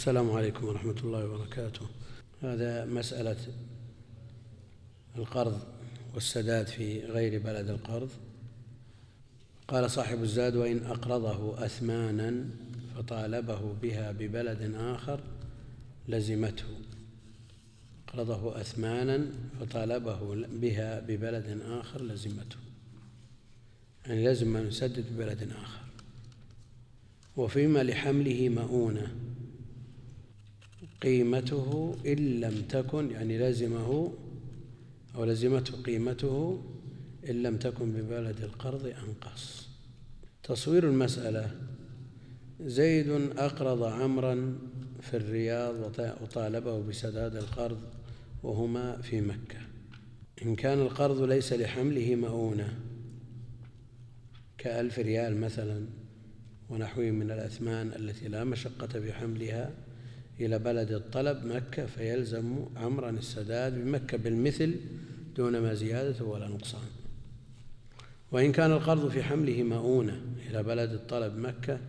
السلام عليكم ورحمة الله وبركاته. هذا مسألة القرض والسداد في غير بلد القرض. قال صاحب الزاد: وإن أقرضه أثمانا فطالبه بها ببلد آخر لزمته. أقرضه أثمانا فطالبه بها ببلد آخر لزمته، يعني لازم أن يسدد ببلد آخر. وفيما لحمله مؤونة قيمته إن لم تكن، يعني لزمه أو لزمته قيمته إن لم تكن ببلد القرض أنقص. تصوير المسألة: زيد أقرض عمرا في الرياض وطالبه بسداد القرض وهما في مكة. إن كان القرض ليس لحمله مؤونة ك1,000 ريال مثلا ونحوه من الأثمان التي لا مشقة في حملها إلى بلد الطلب مكة، فيلزم عمرا السداد بمكة بالمثل دون ما زيادة ولا نقصان. وإن كان القرض في حمله مؤونة إلى بلد الطلب مكة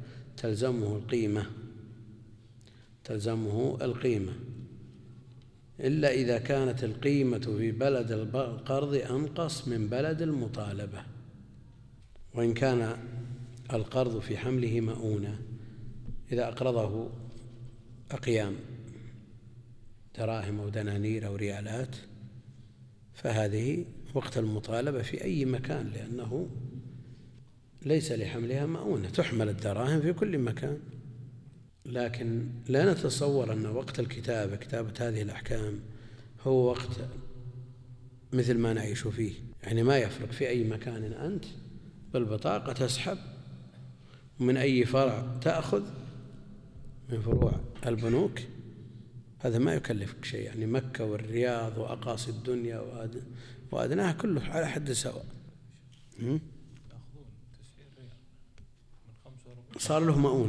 تلزمه القيمة إلا إذا كانت القيمة في بلد القرض أنقص من بلد المطالبة. وإن كان القرض في حمله مؤونة، إذا أقرضه أقيام دراهم أو دنانير أو ريالات، فهذه وقت المطالبة في أي مكان، لأنه ليس لحملها مؤونة، تحمل الدراهم في كل مكان. لكن لا نتصور أن وقت كتابة هذه الأحكام هو وقت مثل ما نعيش فيه، يعني ما يفرق في أي مكان أنت بالبطاقة تسحب، ومن أي فرع تأخذ من فروع البنوك، هذا ما يكلفك شيء. يعني مكة والرياض وأقاصي الدنيا وأدناها كله على حد سواء. صار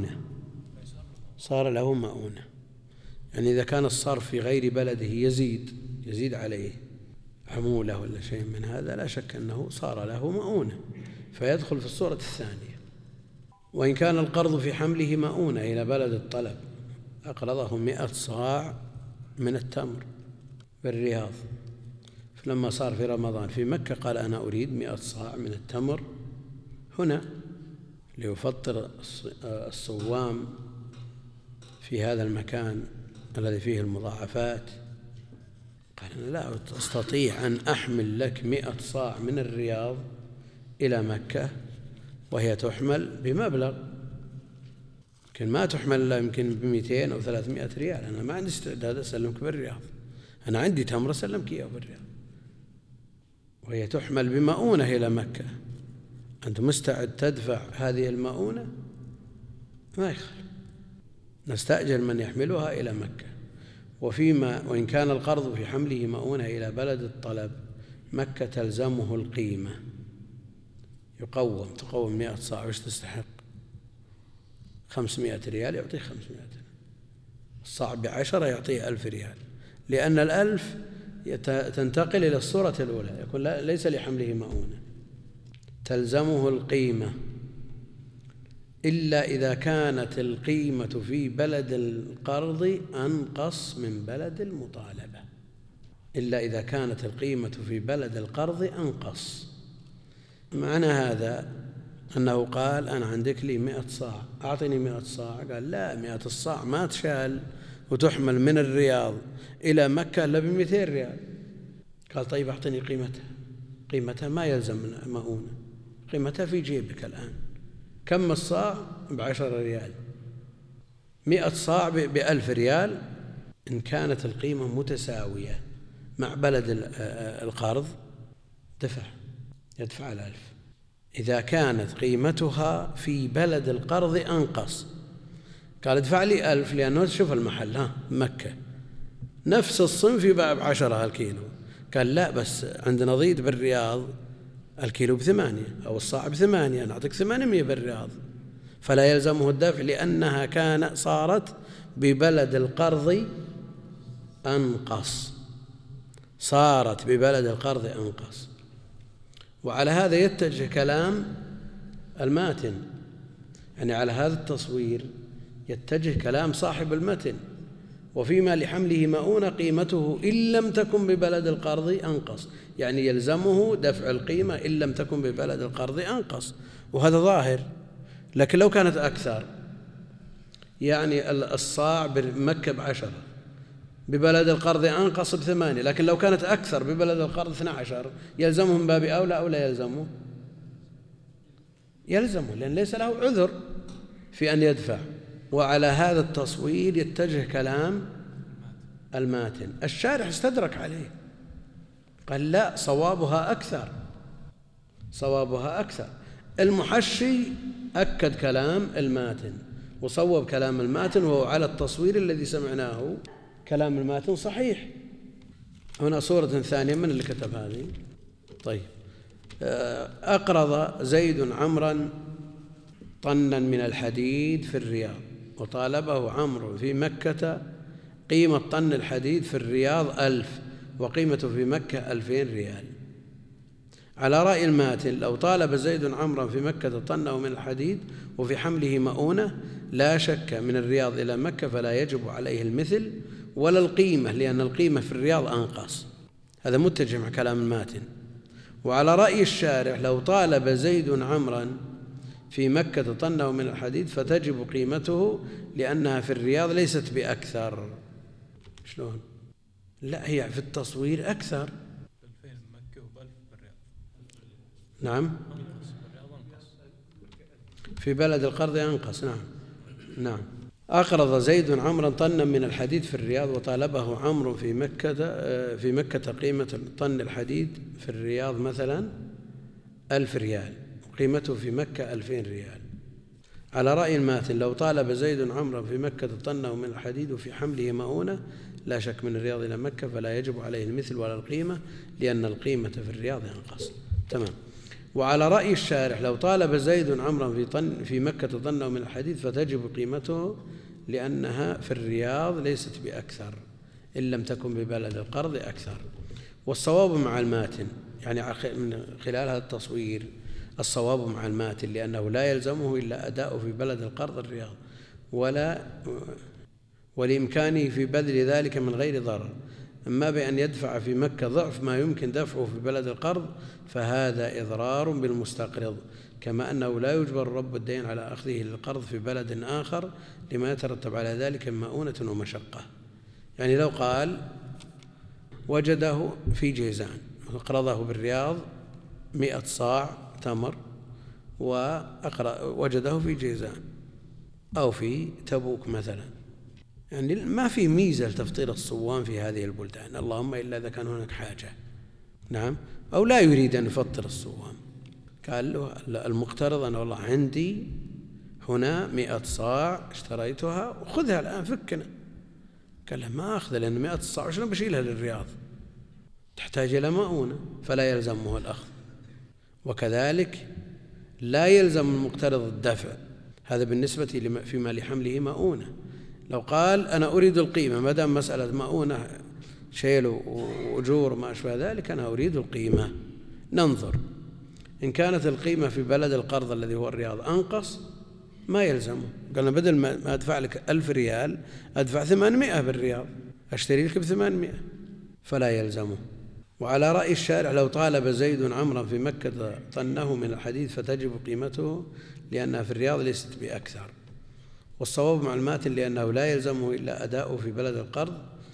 له مؤونة، يعني إذا كان الصرف في غير بلده يزيد عليه عمولة ولا شيء من هذا، لا شك أنه صار له مؤونة فيدخل في الصورة الثانية. وإن كان القرض في حمله مؤونة إلى بلد الطلب، أقرضه 100 صاع من التمر بالرياض، فلما صار في رمضان في مكة قال: أنا أريد 100 صاع من التمر هنا ليفطر الصوام في هذا المكان الذي فيه المضاعفات. قال: أنا لا أستطيع أن أحمل لك 100 صاع من الرياض إلى مكة وهي تحمل بمبلغ يمكن ما تحمل إلا يمكن ب200 أو 300 ريال. أنا ما عندي استعداد أسلمك بالرياض، أنا عندي تمر أسلمك إياه بالرياض، وهي تحمل بمؤونة إلى مكة. أنت مستعد تدفع هذه المؤونة؟ ما يخالف، نستأجر من يحملها إلى مكة. وإن كان القرض في حمله مؤونة إلى بلد الطلب مكة تلزمه القيمة، تقوم 100 صاع، وش تستحق؟ 500 ريال، يعطيه 500 ريال. الصاع ب10 يعطيه 1000 ريال، لأن 1000 تنتقل إلى الصورة الأولى، يكون ليس لحمله مؤونة. تلزمه القيمة إلا إذا كانت القيمة في بلد القرض أنقص من بلد المطالبة. معنى هذا أنه قال: أنا عندك لي 100 صاع، أعطني 100 صاع. قال: لا، 100 الصاع ما تشال وتحمل من الرياض إلى مكة إلا ب200 ريال. قال: طيب أعطني قيمتها ما يلزم مؤونة، قيمتها في جيبك الآن. كم الصاع؟ ب10 ريال. 100 صاع ب1000 ريال. إن كانت القيمة متساوية مع بلد القرض يدفع 1000. إذا كانت قيمتها في بلد القرض أنقص، قال: ادفع لي 1000، لأنه شوف المحل مكة نفس الصنف يباع ب10 الكيلو. قال: لا، بس عندنا ضيد بالرياض الكيلو ب8 أو الصاع ب8، أنا أعطيك 800 بالرياض، فلا يلزمه الدفع لأنها صارت ببلد القرض أنقص. وعلى هذا يتجه كلام الماتن، يعني على هذا التصوير يتجه كلام صاحب المتن وفيما لحمله مؤونة قيمته إن لم تكن ببلد القرض أنقص، يعني يلزمه دفع القيمة إن لم تكن ببلد القرض أنقص، وهذا ظاهر. لكن لو كانت أكثر، يعني الصاع بمكة ب10 ببلد القرض أنقص ب8، لكن لو كانت أكثر ببلد القرض 12 يلزمه من باب أولى أو لا يلزمه؟ يلزمه، لأن ليس له عذر في أن يدفع. وعلى هذا التصوير يتجه كلام الماتن. الشارح استدرك عليه، قال لا، صوابها أكثر. المحشي أكد كلام الماتن وصوب كلام الماتن، وهو على التصوير الذي سمعناه كلام الماتن صحيح. هنا صورة ثانية من اللي كتب هذه. طيب، أقرض زيد عمرا طنا من الحديد في الرياض، وطالبه عمرو في مكة قيمة طن الحديد في الرياض 1000، وقيمته في مكة 2000 ريال. على رأي الماتن لو طالب زيد عمرا في مكة طنه من الحديد وفي حمله مؤونة لا شك من الرياض إلى مكة فلا يجب عليه المثل ولا القيمة، لأن القيمة في الرياض أنقص. هذا متجه مع كلام الماتن. وعلى رأي الشارح لو طالب زيد عمرا في مكة طنه من الحديد فتجب قيمته لأنها في الرياض ليست بأكثر. شلون؟ لا، هي في التصوير أكثر. نعم، في بلد القرض أنقص. نعم. أقرض زيد عمرا طنا من الحديد في الرياض، وطالبه عمرو في مكة قيمة طن الحديد في الرياض مثلا 1000 ريال، وقيمته في مكة 2000 ريال. على رأي الماتن لو طالب زيد عمرا في مكة طنه من الحديد وفي حمله مؤونة لا شك من الرياض إلى مكة فلا يجب عليه المثل ولا القيمة، لأن القيمة في الرياض أنقص. تمام. وعلى رأي الشارح لو طالب زيد عمرا في مكة طنه من الحديد فتجب قيمته لأنها في الرياض ليست بأكثر إن لم تكن ببلد القرض أكثر. والصواب مع الماتن، يعني من خلال هذا التصوير الصواب مع الماتن، لأنه لا يلزمه إلا أداؤه في بلد القرض الرياض ولإمكانه في بذل ذلك من غير ضرر. أما بأن يدفع في مكة ضعف ما يمكن دفعه في بلد القرض فهذا إضرار بالمستقرض، كما أنه لا يجبر رب الدين على أخذه للقرض في بلد آخر لما يترتب على ذلك من مؤونة ومشقة. يعني لو قال وجده في جيزان وقرضه بالرياض 100 صاع تمر ووجده في جيزان أو في تبوك مثلا، يعني ما في ميزة لتفطير الصوام في هذه البلدان، اللهم إلا إذا كان هناك حاجة. نعم. أو لا يريد أن يفطر الصوام، قال له المقترض أنا والله عندي هنا 100 صاع اشتريتها وخذها الآن فكنا. قال له ما أخذ، لأن 100 صاع شنو بشيلها للرياض، تحتاج إلى مؤونة فلا يلزمه الأخذ. وكذلك لا يلزم المقترض الدفع، هذا بالنسبة فيما لحمله مؤونة. لو قال أنا أريد القيمة، ما دام مسألة مؤونة شيل وأجور وما أشبه ذلك، أنا أريد القيمة. ننظر إن كانت القيمة في بلد القرض الذي هو الرياض أنقص ما يلزمه، قالنا بدل ما أدفع لك 1000 ريال أدفع 800 بالرياض، أشتري لك ب800 فلا يلزمه. وعلى رأي الشارع لو طالب زيد عمرا في مكة طنه من الحديد فتجب قيمته لأنها في الرياض ليست بأكثر. والصواب مع الماتن لأنه لا يلزمه إلا أداؤه في بلد القرض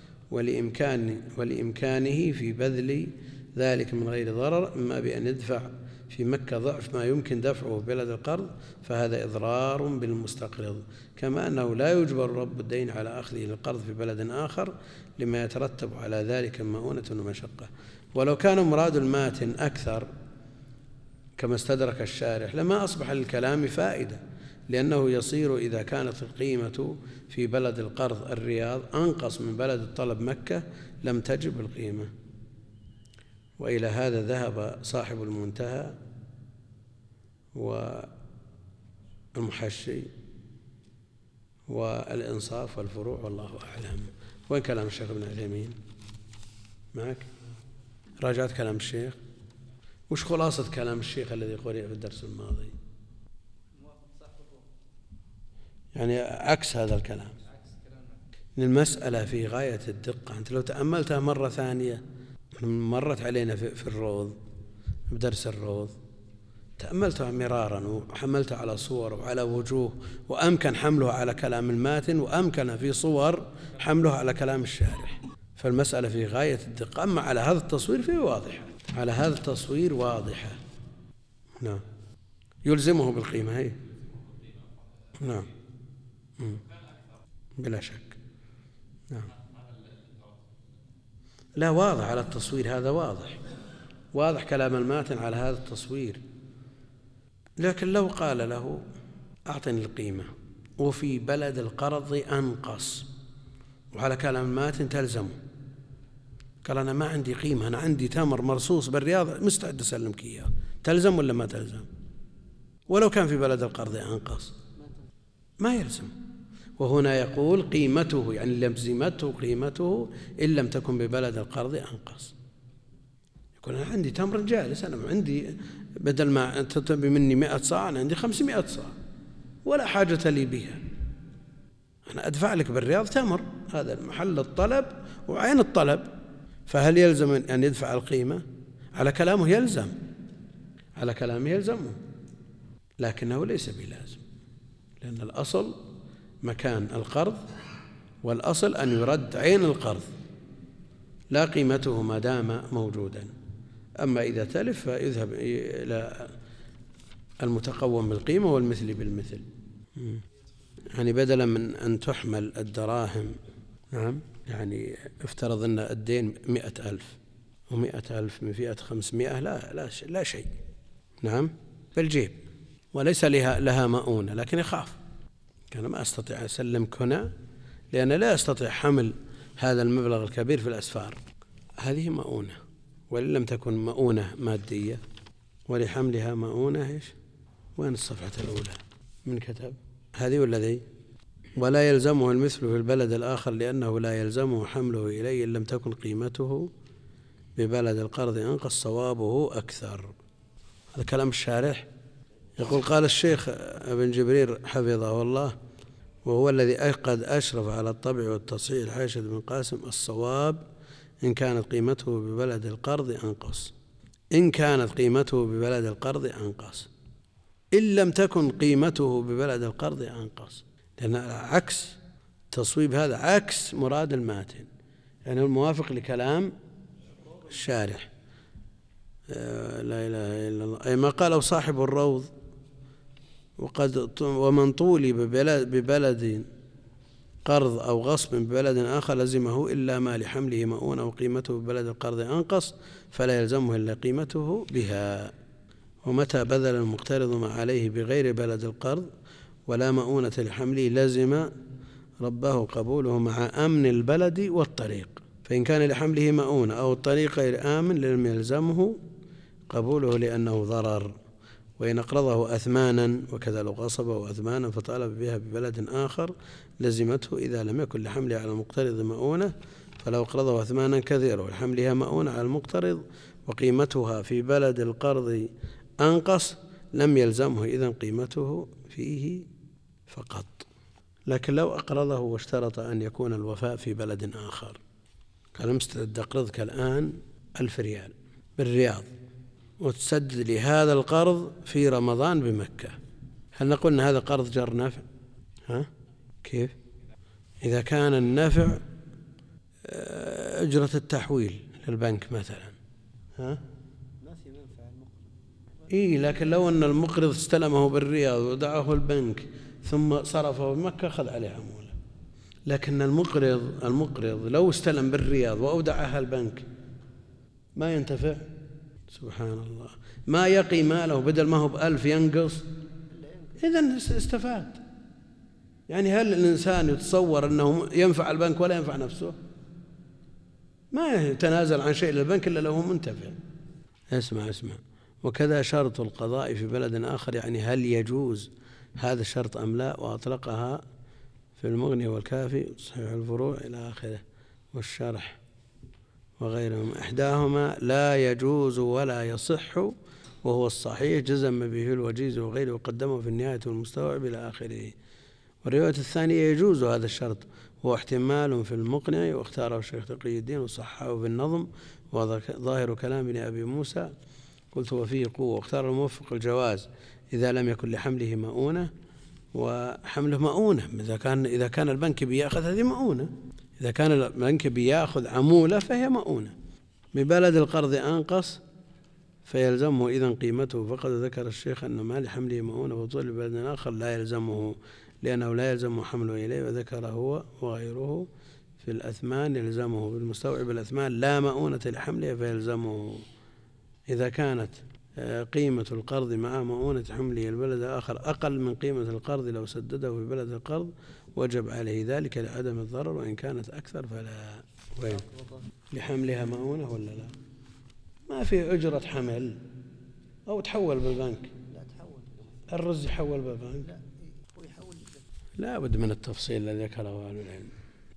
ولإمكانه في بذل ذلك من غير ضرر، إما بأن يدفع في مكة ضعف ما يمكن دفعه في بلد القرض فهذا إضرار بالمستقرض، كما أنه لا يجبر رب الدين على أخذه للقرض في بلد آخر لما يترتب على ذلك من مؤونة ومشقة. ولو كان مراد الماتن أكثر كما استدرك الشارح لما أصبح للكلام فائدة، لأنه يصير إذا كانت القيمة في بلد القرض الرياض أنقص من بلد الطلب مكة لم تجب القيمة. وإلى هذا ذهب صاحب المنتهى والمحشي والإنصاف والفروع، والله أعلم. وين كلام الشيخ ابن عثيمين؟ معك؟ راجعت كلام الشيخ؟ وش خلاصة كلام الشيخ الذي قرئ في الدرس الماضي؟ يعني عكس هذا الكلام. المسألة في غاية الدقة. أنت لو تأملتها مرة ثانية، مرت علينا في الروض، بدرس الروض، تأملتها مرارا وحملتها على صور وعلى وجوه، وأمكن حملها على كلام الماتن، وأمكن في صور حملها على كلام الشارح. فالمسألة في غاية الدقة. أما على هذا التصوير فيه واضحة، على هذا التصوير واضحة. نعم، يلزمه بالقيمة. هي نعم، بلا شك. نعم، لا، واضح على التصوير هذا، واضح كلام الماتن على هذا التصوير. لكن لو قال له أعطني القيمة وفي بلد القرض أنقص، وعلى كلام الماتن تلزمه، قال أنا ما عندي قيمة، أنا عندي تمر مرصوص بالرياض مستعد أسلمك إياه، تلزم ولا ما تلزم؟ ولو كان في بلد القرض أنقص ما يلزم. وهنا يقول قيمته، يعني لزمته قيمته إن لم تكن ببلد القرض أنقص. يقول أنا عندي تمر جالس، أنا عندي بدل ما تطلب مني 100 صاع أنا عندي 500 صاع ولا حاجة لي بها، أنا أدفع لك بالرياض تمر، هذا محل الطلب وعين الطلب. فهل يلزم أن يدفع القيمة؟ على كلامه يلزم، على كلامه يلزمه، لكنه ليس بلازم، لأن الأصل مكان القرض، والأصل أن يرد عين القرض لا قيمته ما دام موجودا. أما إذا تلف فيذهب إلى المتقوم بالقيمة والمثل بالمثل. يعني بدلا من أن تحمل الدراهم، نعم، يعني افترض أن الدين 100,000 و100,000 من فئة 500 لا شيء، نعم، بالجيب، وليس لها مؤونة، لكن يخاف أنا ما أستطيع أسلمك هنا لأن لا أستطيع حمل هذا المبلغ الكبير في الأسفار. هذه مؤونة، وإن لم تكن مؤونة مادية ولحملها مؤونة. إيش وين الصفحة الأولى من كتب هذه ولا ذي؟ ولا يلزمه المثل في البلد الآخر لأنه لا يلزمه حمله إليه إن لم تكن قيمته ببلد القرض أنقص صوابه أكثر. هذا كلام الشارح. يقول قال الشيخ ابن جبرير حفظه الله، وهو الذي قد أشرف على الطبع والتصحيح الحاشد بن قاسم: الصواب إن كانت قيمته ببلد القرض أنقص، إن كانت قيمته ببلد القرض أنقص، إن لم تكن قيمته ببلد القرض أنقص. لأن عكس تصويب، هذا عكس مراد الماتن، يعني الموافق لكلام الشارح. لا إله إلا الله. أي ما قاله صاحب الروض: ومن طولي ببلد قرض أو غصب ببلد آخر لزمه إلا ما لحمله مؤونة وقيمته ببلد القرض أنقص فلا يلزمه إلا قيمته بها. ومتى بذل المقترض ما عليه بغير بلد القرض ولا مؤونة لحمله لزم ربه قبوله مع أمن البلد والطريق، فإن كان لحمله مؤونة أو الطريق غير آمن لم يلزمه قبوله لأنه ضرر. وإن أقرضه أثمانا، وكذا لو غصبه أثمانا فطالب بها ببلد آخر لزمته إذا لم يكن لحمله على المقترض مؤونة، فلو أقرضه أثمانا كثيرة ولحملها مؤونة على المقترض وقيمتها في بلد القرض أنقص لم يلزمه إذن قيمته فيه فقط. لكن لو أقرضه واشترط أن يكون الوفاء في بلد آخر، قال مستعد أقرضك الآن 1000 ريال بالرياض وتسدد لي هذا القرض في رمضان بمكة، هل نقول أن هذا قرض جر نفع؟ كيف؟ إذا كان النفع أجرة التحويل للبنك مثلا، لكن لو أن المقرض استلمه بالرياض ودعه البنك ثم صرفه بمكة أخذ عليه عمولة. لكن المقرض لو استلم بالرياض وأودعها البنك ما ينتفع، سبحان الله، ما يقي ماله، بدل ما هو ب1000 ينقص، إذن استفاد. يعني هل الإنسان يتصور أنه ينفع البنك ولا ينفع نفسه؟ ما يتنازل عن شيء للبنك إلا له منتفع. اسمع وكذا شرط القضاء في بلد آخر، يعني هل يجوز هذا الشرط أم لا؟ وأطلقها في المغني والكافي صحيح الفروع إلى آخره والشرح وغيرهم. إحداهما لا يجوز ولا يصح وهو الصحيح جزم به الوجيز وغيره وقدمه في النهاية والمستوعب إلى آخره. والرواية الثانية يجوز هذا الشرط هو احتمال في المقنع، واختاره الشيخ تقي الدين وصححه في النظم، وظاهر كلام ابن أبي موسى قلت وفيه قوة. واختار الموفق الجواز إذا لم يكن لحمله مؤونة، وحمله مؤونة إذا كان البنك بيأخذ هذه مؤونة، إذا كان البنك بيأخذ عمولة فهي مؤونة. ببلد القرض أنقص فيلزمه إذن قيمته، فقد ذكر الشيخ أن ما لحمله مؤونة وطول بلد آخر لا يلزمه، لأنه لا يلزم حمله إليه، وذكر هو وغيره في الأثمان يلزمه بالمستوعب الأثمان لا مؤونة لحمله فيلزمه. إذا كانت قيمة القرض مع مؤونة حمله البلد الآخر أقل من قيمة القرض لو سدده في بلد القرض وجب عليه ذلك لعدم الضرر، وإن كانت أكثر فلا. وين لحملها مؤونة ولا لا؟ ما في أجرة حمل أو تحول بالبنك. لا تحول الرز يحول بالبنك. لا ويحول. لا بد من التفصيل الذي ذكره أهل العلم.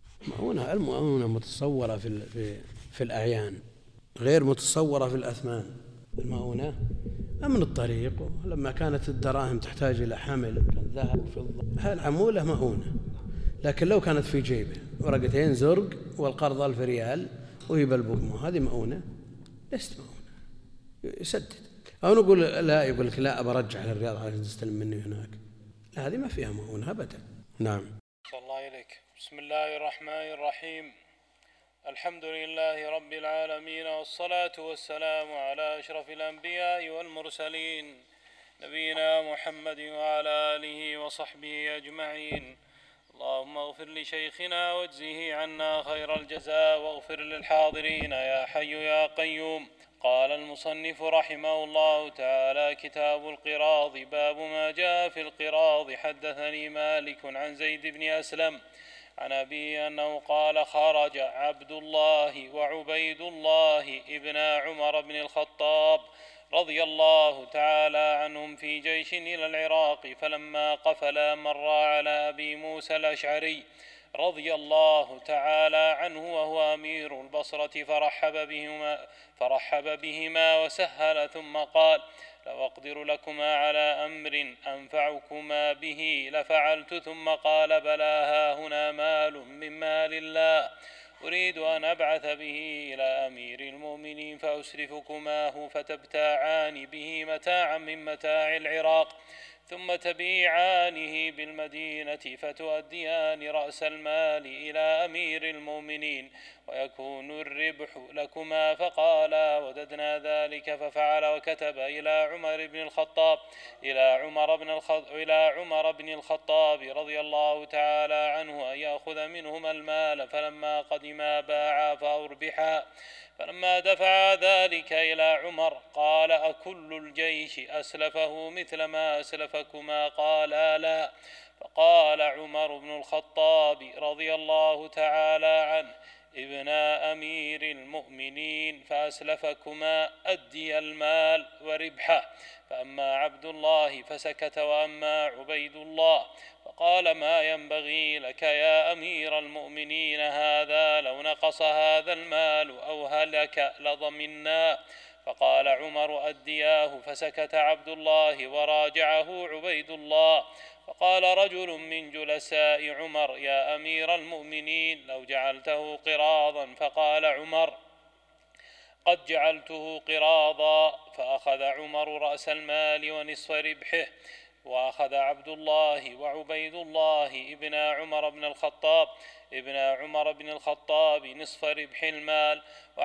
المؤونة متصورة في الأعيان، غير متصورة في الأثمان. المؤونة أمن الطريق، لما كانت الدراهم تحتاج إلى حمل الذهب والفضة العمولة مؤونة، لكن لو كانت في جيبه ورقتين زرق والقرض 1000 ريال وهي بالبقمة هذه مؤونة؟ ليست مؤونة. يسدد. أو نقول لا، يقول لك لا أبرجع للرياض عشان تستلم مني هناك، لا هذه ما فيها مؤونة أبدا. نعم. صلى الله عليك. بسم الله الرحمن الرحيم. الحمد لله رب العالمين، والصلاة والسلام على أشرف الأنبياء والمرسلين نبينا محمد وعلى آله وصحبه أجمعين. اللهم اغفر لشيخنا واجزه عنا خير الجزاء، واغفر للحاضرين يا حي يا قيوم. قال المصنف رحمه الله تعالى: كتاب القراض. باب ما جاء في القراض. حدثني مالك عن زيد بن أسلم عن أبي أنه قال: خرج عبد الله وعبيد الله ابن عمر بن الخطاب رضي الله تعالى عنهم في جيش إلى العراق، فلما قفلا مر على أبي موسى الأشعري رضي الله تعالى عنه وهو أمير البصرة، فرحب بهما وسهل، ثم قال: لو أقدر لكما على أمر أنفعكما به لفعلت. ثم قال: بلى، ها هنا مال من مال الله أريد أن أبعث به إلى أمير المؤمنين فأسرفكماه فتبتاعان به متاعا من متاع العراق، ثم تبيعانه بالمدينة فتؤديان رأس المال إلى أمير المؤمنين ويكون الربح لكما. فقالا: وددنا ذلك. ففعل، وكتب إلى عمر بن الخطاب رضي الله تعالى عنه أن يأخذ منهما المال، فلما قدما باعا فأربحا. فلما دفع ذلك إلى عمر قال: أكل الجيش أسلفه مثل ما أسلفكما؟ قالا: لا. فقال عمر بن الخطاب رضي الله تعالى عنه: ابن أمير المؤمنين فأسلفكما أدي المال وربحه. فأما عبد الله فسكت، وأما عبيد الله فقال: ما ينبغي لك يا أمير المؤمنين هذا، لو نقص هذا المال أو هلك لضمنا. فقال عمر: أدياه. فسكت عبد الله وراجعه عبيد الله. فقال رجل من جلساء عمر: يا أمير المؤمنين لو جعلته قراضا. فقال عمر: قد جعلته قراضا. فأخذ عمر رأس المال ونصف ربحه، وأخذ عبد الله وعبيد الله ابن عمر بن الخطاب نصف ربح المال.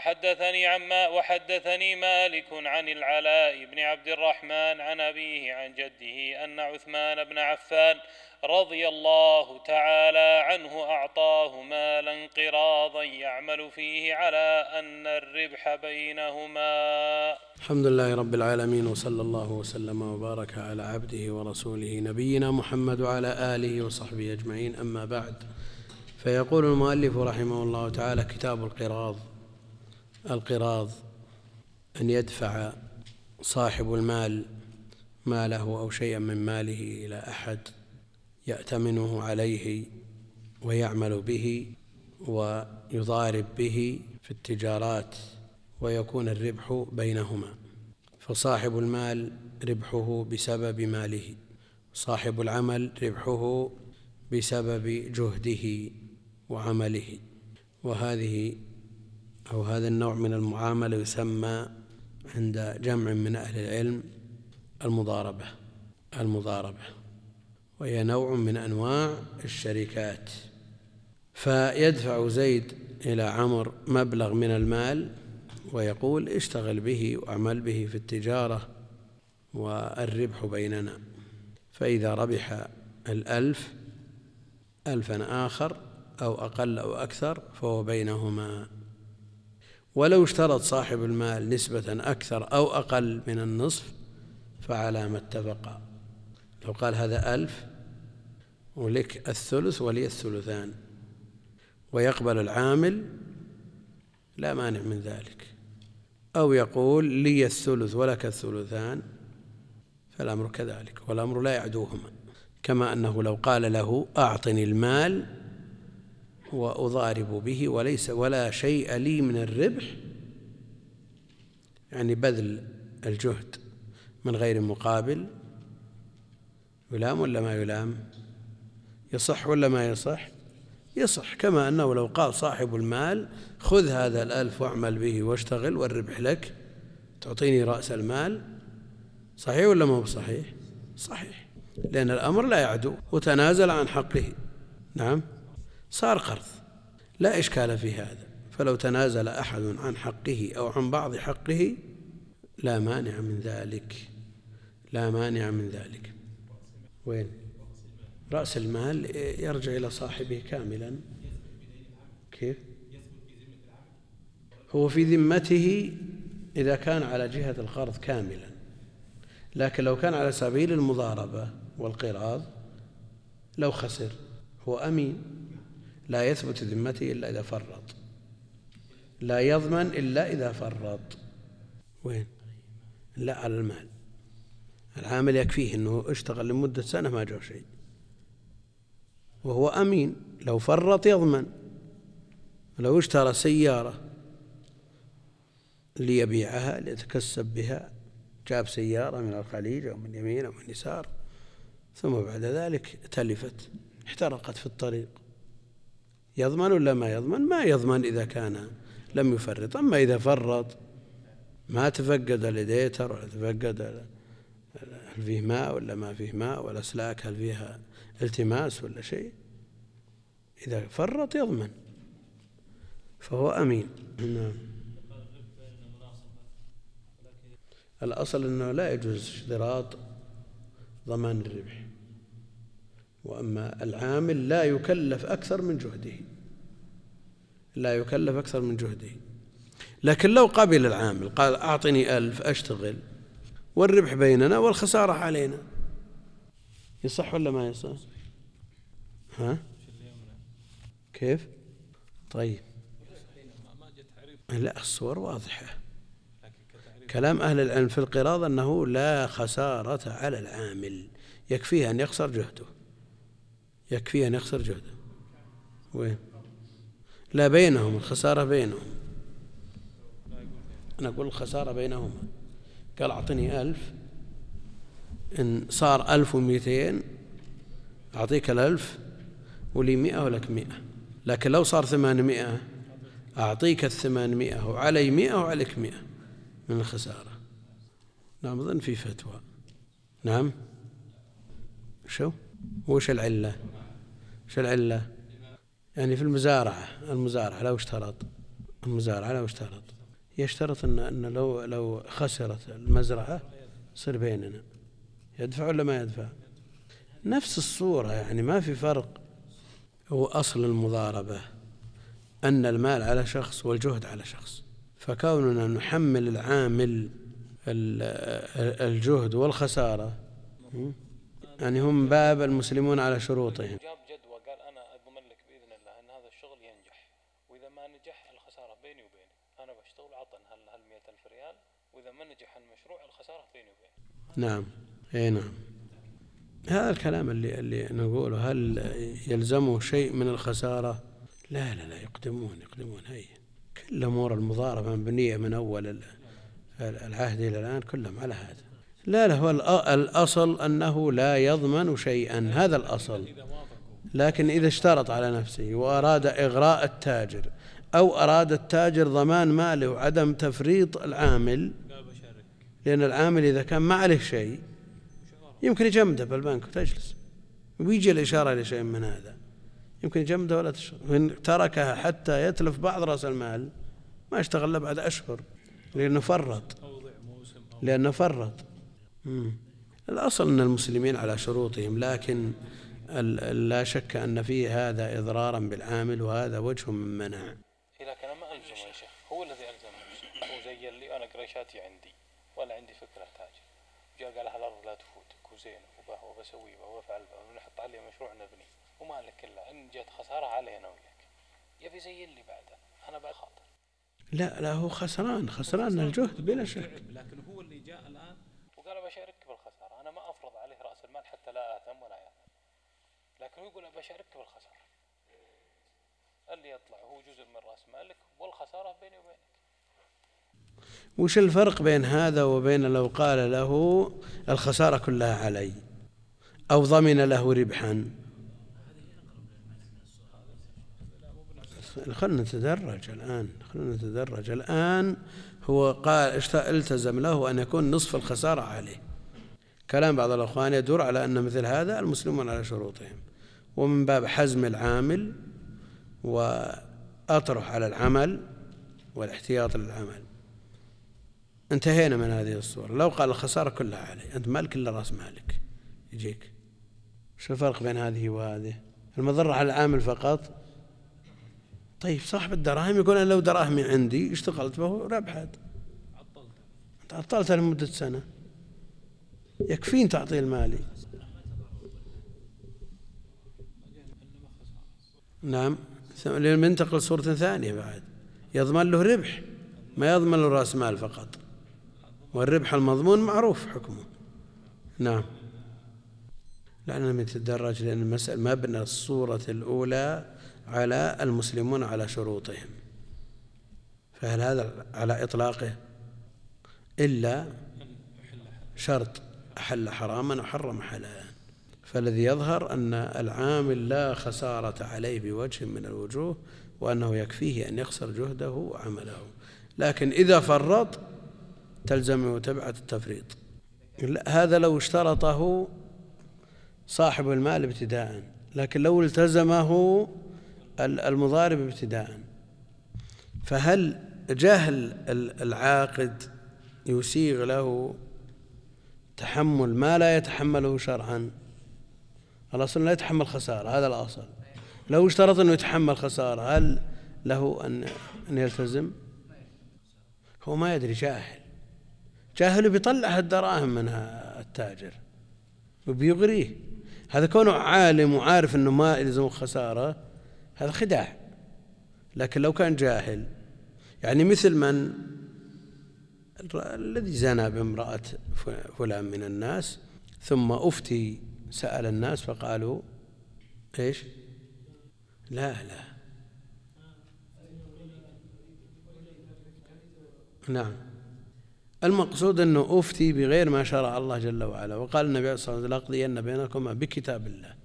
وحدثني مالك عن العلاء بن عبد الرحمن عن أبيه عن جده أن عثمان بن عفان رضي الله تعالى عنه أعطاه مالا قراضا يعمل فيه على أن الربح بينهما. الحمد لله رب العالمين، وصلى الله وسلم وبارك على عبده ورسوله نبينا محمد وعلى آله وصحبه أجمعين. أما بعد، فيقول المؤلف رحمه الله تعالى: كتاب القراض. القراض أن يدفع صاحب المال ماله أو شيئا من ماله إلى أحد يأتمنه عليه ويعمل به ويضارب به في التجارات، ويكون الربح بينهما. فصاحب المال ربحه بسبب ماله، صاحب العمل ربحه بسبب جهده وعمله. وهذه أو هذا النوع من المعاملة يسمى عند جمع من أهل العلم المضاربة، وهي نوع من أنواع الشركات. فيدفع زيد إلى عمرو مبلغ من المال ويقول اشتغل به واعمل به في التجارة والربح بيننا، فإذا ربح 1000 ألفا آخر أو أقل أو أكثر فهو بينهما. ولو اشترط صاحب المال نسبة أكثر أو أقل من النصف فعلى ما اتفقا. لو قال هذا 1000 ولك الثلث ولي الثلثان ويقبل العامل لا مانع من ذلك، أو يقول لي الثلث ولك الثلثان، فالأمر كذلك، والأمر لا يعدوهما. كما أنه لو قال له أعطني المال وأضارب به وليس ولا شيء لي من الربح، يعني بذل الجهد من غير مقابل، يلام ولا ما يلام؟ يصح ولا ما يصح؟ يصح. كما أنه لو قال صاحب المال خذ هذا 1000 واعمل به واشتغل والربح لك، تعطيني رأس المال، صحيح ولا ما هو صحيح؟ صحيح، لأن الأمر لا يعدو وتنازل عن حقه. نعم، صار قرض لا إشكال في هذا. فلو تنازل أحد عن حقه أو عن بعض حقه لا مانع من ذلك، لا مانع من ذلك. وين رأس المال يرجع إلى صاحبه كاملا. كيف؟ هو في ذمته إذا كان على جهة القرض كاملا، لكن لو كان على سبيل المضاربة والقراض لو خسر هو أمين، لا يثبت ذمته إلا إذا فرط، لا يضمن إلا إذا فرط. وين؟ لا، على المال. العامل يكفيه أنه اشتغل لمدة سنة ما جاء شيء وهو أمين، لو فرط يضمن. لو اشترى سيارة ليبيعها ليتكسب بها، جاب سيارة من الخليج أو من يمين أو من يسار، ثم بعد ذلك تلفت احترقت في الطريق، يضمن ولا ما يضمن؟ ما يضمن إذا كان لم يفرط. أما إذا فرط ما تفقد الإديتر ولا تفقد هل فيه ماء ولا ما فيه ماء، ولا أسلاك هل فيها التماس ولا شيء، إذا فرط يضمن فهو أمين. نعم. الأصل أنه لا يجوز اشتراط ضمان الربح، وأما العامل لا يكلف أكثر من جهده، لا يكلف أكثر من جهده. لكن لو قبل العامل قال أعطني 1000 أشتغل والربح بيننا والخسارة علينا، يصح ولا ما يصح؟ ها؟ كيف؟ طيب، لا، الصور واضحة. كلام أهل العلم في القراض أنه لا خسارة على العامل، يكفيه أن يخسر جهده، يكفيه أن يخسر جهده. وين؟ لا، بينهم الخسارة بينهم. أنا أقول الخسارة بينهما. قال أعطني 1000، إن صار 1200 أعطيك 1000 ولي 100 ولك 100. لكن لو صار 800 أعطيك 800 وعلي 100 وعليك 100 من الخسارة. نعم، أظن في فتوى. نعم، شو؟ وش العلة؟ وش العلة؟ يعني في المزارعة لو اشترط، يشترط أن لو خسرت المزرعة يصير بيننا، يدفع ولا ما يدفع؟ نفس الصورة، يعني ما في فرق. هو أصل المضاربة أن المال على شخص والجهد على شخص، فكوننا نحمل العامل الجهد والخسارة، يعني هم باب المسلمون على شروطهم. جاب جدوى قال أنا أضمن لك بإذن الله أن هذا الشغل ينجح، وإذا ما نجح الخسارة بيني وبينك، أنا بشتغل عطن هل 100,000 ريال، وإذا ما نجح المشروع الخسارة بيني وبينك. نعم، أي نعم. هذا الكلام اللي نقوله، هل يلزمه شيء من الخسارة؟ لا يقدمون هي كل أمور المضاربة مبنية من أول العهد إلى الآن كلهم على هذا. لا، هو الأصل أنه لا يضمن شيئا، هذا الأصل. لكن إذا اشترط على نفسه وأراد إغراء التاجر أو أراد التاجر ضمان ماله وعدم تفريط العامل، لأن العامل إذا كان ما عليه شيء يمكن يجمده بالبنك وتجلس ويجي الإشارة لشيء من هذا، يمكن يجمده ولا تشتغل، وإن تركها حتى يتلف بعض رأس المال ما اشتغل له بعد أشهر لأنه فرط. الأصل أن المسلمين على شروطهم، لكن لا شك أن فيه هذا إضرارا بالعامل، وهذا وجه من منع. لكن أنا ما ألزم يا شيخ، هو الذي ألزم نفسه، هو زي اللي أنا قريشاتي عندي ولا عندي فكرة تاجر، جاء قال هالأرض لا تفوتك وزين وبسوي وبفعل ونحط عليه مشروع نبني وما لك إلا إن جت خسارة علينا وياك، يبي زي اللي بعده أنا بقى خاطر. لا هو خسران الجهد بلا شك، لكن هو اللي جاء الآن وقال بشارك بالخسارة، أنا ما أفرض عليه رأس المال حتى لا آثم ولا يأثم، لكن هو يقول بشارك بالخسارة، اللي يطلع هو جزء من رأس مالك والخسارة بيني وبينك. وش الفرق بين هذا وبين لو قال له الخسارة كلها علي أو ضمن له ربحا؟ خلنا نتدرج الآن. هو قال التزم له أن يكون نصف الخسارة عليه. كلام بعض الأخوان يدور على أن مثل هذا المسلمون على شروطهم، ومن باب حزم العامل وأطرح على العمل والاحتياط للعمل. انتهينا من هذه الصورة. لو قال الخسارة كلها عليه، أنت مالك إلا رأس مالك يجيك، شو الفرق بين هذه وهذه؟ المضرة على العامل فقط. طيب صاحب الدراهم يقول أنا لو دراهمي عندي اشتغلت به ربحت، عطلتها لمدة سنة يكفين تعطيه المالي. نعم، ينتقل صورة ثانية بعد، يضمن له ربح، ما يضمن له رأس مال فقط، والربح المضمون معروف حكمه. نعم، لأننا نتدرج، لأن المسألة مبنى الصورة الأولى على المسلمون على شروطهم، فهل هذا على إطلاقه إلا شرط أحل حراما وحرم حلالا؟ فالذي يظهر أن العامل لا خسارة عليه بوجه من الوجوه، وأنه يكفيه أن يخسر جهده وعمله، لكن إذا فرط تلزمه تبعة التفريط. هذا لو اشترطه صاحب المال ابتداء، لكن لو التزمه المضارب ابتداء، فهل جهل العاقد يسيغ له تحمل ما لا يتحمله شرعا؟ الأصل لا يتحمل خسارة، هذا الأصل. لو اشترط أنه يتحمل خسارة هل له أن يلتزم؟ هو ما يدري، جاهل بيطلع الدراهم منها التاجر وبيغريه. هذا كونه عالم وعارف أنه ما يلزم خسارة هذا خداع. لكن لو كان جاهل، يعني مثل من الذي زنى بامرأة فلان من الناس ثم أفتي، سأل الناس فقالوا إيش؟ لا نعم، المقصود أنه أفتي بغير ما شرع الله جل وعلا، وقال النبي صلى الله عليه وسلم لأقضين بينكما بكتاب الله،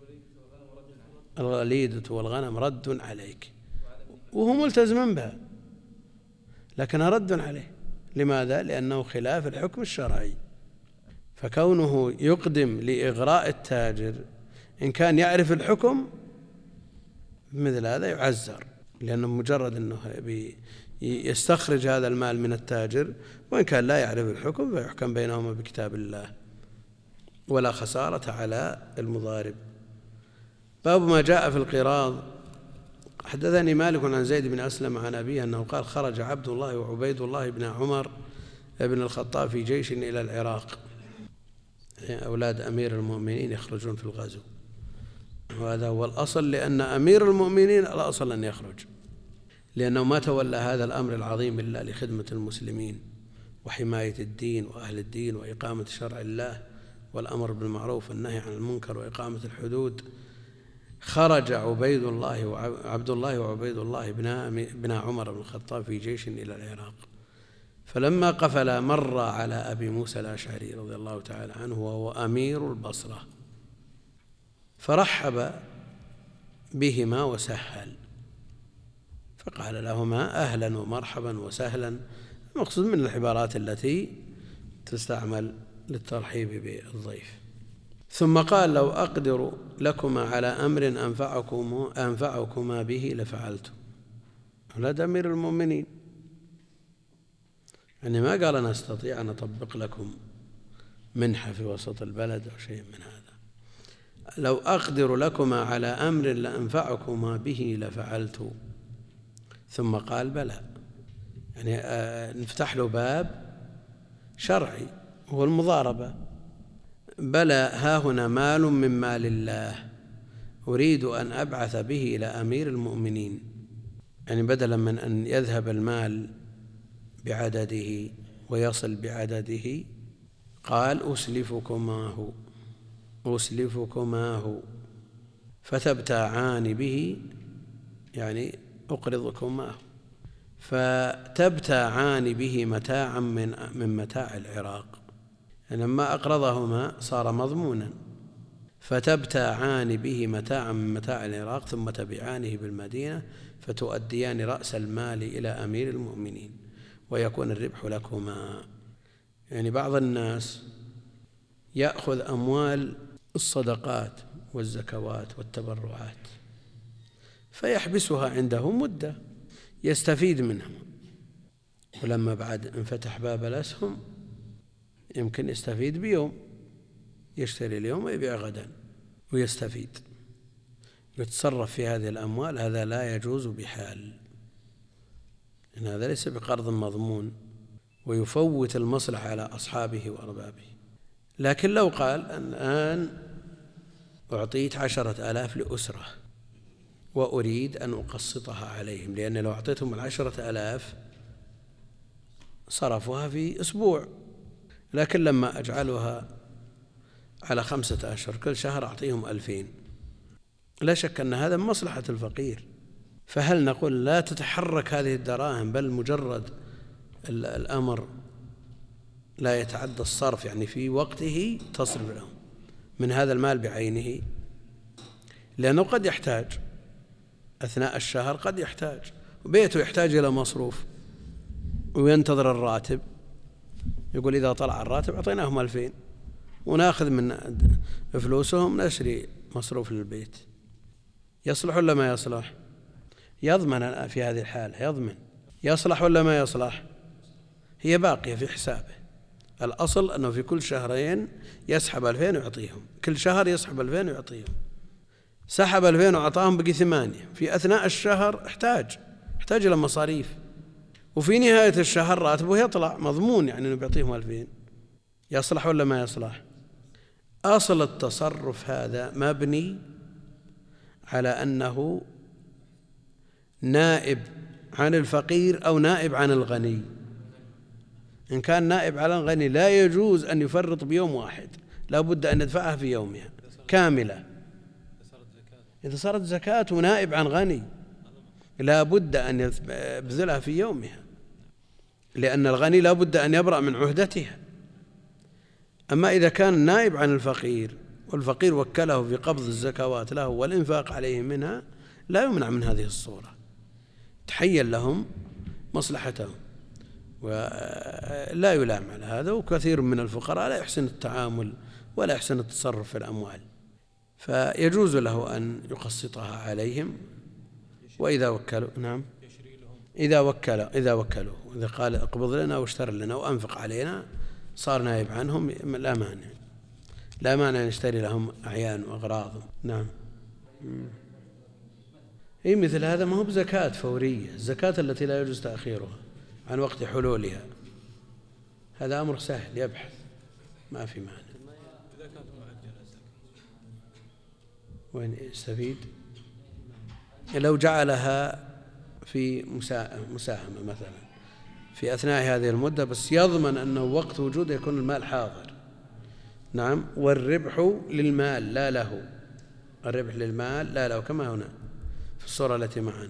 الوليدة والغنم رد عليك، وهو ملتزم بها لكن رد عليه. لماذا؟ لأنه خلاف الحكم الشرعي. فكونه يقدم لإغراء التاجر إن كان يعرف الحكم مثل هذا يعزر، لأنه مجرد أنه يستخرج هذا المال من التاجر، وإن كان لا يعرف الحكم فيحكم بينهما بكتاب الله ولا خسارة على المضارب. باب ما جاء في القراض. حدثني مالك عن زيد بن أسلم عن أبيه أنه قال خرج عبد الله وعبيد الله بن عمر بن الخطاب في جيش إلى العراق، أولاد أمير المؤمنين يخرجون في الغزو، وهذا هو الأصل، لأن أمير المؤمنين الأصل أن يخرج، لأنه ما تولى هذا الأمر العظيم إلا لخدمة المسلمين وحماية الدين وأهل الدين وإقامة شرع الله والأمر بالمعروف والنهي عن المنكر وإقامة الحدود. خرج عبيد الله وعبد الله وعبيد الله بن عمر بن الخطاب في جيش إلى العراق، فلما قفل مر على أبي موسى الأشعري رضي الله تعالى عنه وهو أمير البصرة، فرحب بهما وسهل، فقال لهما أهلا ومرحبا وسهلا، المقصود من العبارات التي تستعمل للترحيب بالضيف. ثم قال لو أقدر لكما على أمر أنفعكما به لفعلت. هذا أمير المؤمنين، يعني ما قال أنا أستطيع أن أطبق لكم منحة في وسط البلد أو شيء من هذا. لو أقدر لكما على أمر لأنفعكما به لفعلت. ثم قال بلى، يعني نفتح له باب شرعي هو المضاربة. بلى ها هنا مال من مال الله أريد أن أبعث به إلى أمير المؤمنين، يعني بدلا من أن يذهب المال بعدده ويصل بعدده قال أسلفكماه فتبتاعان به، يعني أقرضكماه، فتبتاعان به متاعا من متاع العراق، يعني لما أقرضهما صار مضمونا، فتبتاعان به متاعا من متاع العراق ثم تبيعانه بالمدينة فتؤديان رأس المال إلى أمير المؤمنين ويكون الربح لكما. يعني بعض الناس يأخذ أموال الصدقات والزكوات والتبرعات فيحبسها عنده مدة يستفيد منها، ولما بعد انفتح باب الأسهم يمكن يستفيد بيوم، يشتري اليوم ويبيع غدا ويستفيد، يتصرف في هذه الأموال. هذا لا يجوز بحال، لأن هذا ليس بقرض مضمون ويفوت المصلحة على أصحابه وأربابه. لكن لو قال الآن أعطيت 10,000 لأسرة وأريد أن أقسطها عليهم، لأن لو أعطيتهم 10,000 صرفوها في أسبوع، لكن لما أجعلها على 5 أشهر كل شهر أعطيهم 2000، لا شك أن هذا من مصلحة الفقير. فهل نقول لا تتحرك هذه الدراهم، بل مجرد الأمر لا يتعدى الصرف، يعني في وقته تصرف لهم من هذا المال بعينه، لأنه قد يحتاج أثناء الشهر، قد يحتاج بيته يحتاج إلى مصروف وينتظر الراتب، يقول إذا طلع الراتب أعطيناهم 2000 ونأخذ من فلوسهم نشري مصروف للبيت. يصلح ولا ما يصلح؟ يضمن في هذه الحالة، يضمن. يصلح ولا ما يصلح؟ هي باقية في حسابه. الأصل أنه في كل شهرين يسحب 2000 ويعطيهم، كل شهر يسحب 2000 ويعطيهم. سحب 2000 وعطاهم بقي 8، في أثناء الشهر احتاج إلى مصاريف، وفي نهاية الشهر راتبه يطلع مضمون، يعني أنه بيعطيهم 2000. يصلح ولا ما يصلح؟ أصل التصرف هذا مبني على أنه نائب عن الفقير أو نائب عن الغني. إن كان نائب على الغني لا يجوز أن يفرط بيوم واحد، لا بد أن يدفعها في يومها كاملة. إذا صارت زكاة ونائب عن غني لا بد أن يبذلها في يومها، لأن الغني لا بد أن يبرأ من عهدتها. أما إذا كان نائب عن الفقير والفقير وكله في قبض الزكوات له والإنفاق عليه منها، لا يمنع من هذه الصورة، تحيل لهم مصلحتهم ولا يلام على هذا. وكثير من الفقراء لا يحسن التعامل ولا يحسن التصرف في الأموال، فيجوز له أن يقسطها عليهم. وإذا وكلوا، نعم، إذا وكلوا، إذا قال اقبض لنا واشتر لنا وأنفق علينا صار نائب عنهم، لا مانع أن يشتري لهم أعيان وأغراض. نعم. أي مثل هذا ما هو بزكاة فورية، الزكاة التي لا يجوز تأخيرها عن وقت حلولها، هذا أمر سهل يبحث ما في مانع. وين يستفيد؟ لو جعلها في مساهمة مثلا في أثناء هذه المدة، بس يضمن أنه وقت وجوده يكون المال حاضر. نعم. والربح للمال لا له، الربح للمال لا له، كما هنا في الصورة التي معنا.